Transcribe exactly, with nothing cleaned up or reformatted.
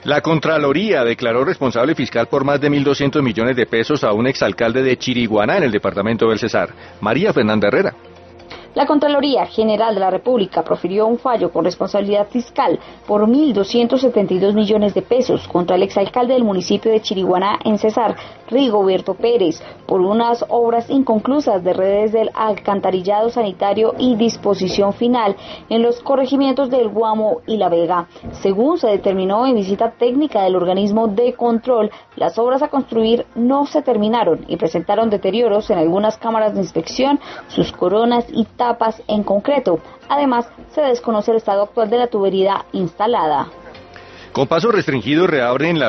La Contraloría declaró responsable fiscal por más de mil doscientos millones de pesos a un exalcalde de Chiriguaná en el departamento del Cesar, María Fernanda Herrera. La Contraloría General de la República profirió un fallo con responsabilidad fiscal por mil doscientos setenta y dos millones de pesos contra el exalcalde del municipio de Chiriguaná en Cesar, Rigoberto Pérez, por unas obras inconclusas de redes del alcantarillado sanitario y disposición final en los corregimientos del Guamo y La Vega. Según se determinó en visita técnica del organismo de control, las obras a construir no se terminaron y presentaron deterioros en algunas cámaras de inspección, sus coronas y tapas en concreto. Además, se desconoce el estado actual de la tubería instalada. Con paso restringido reabren la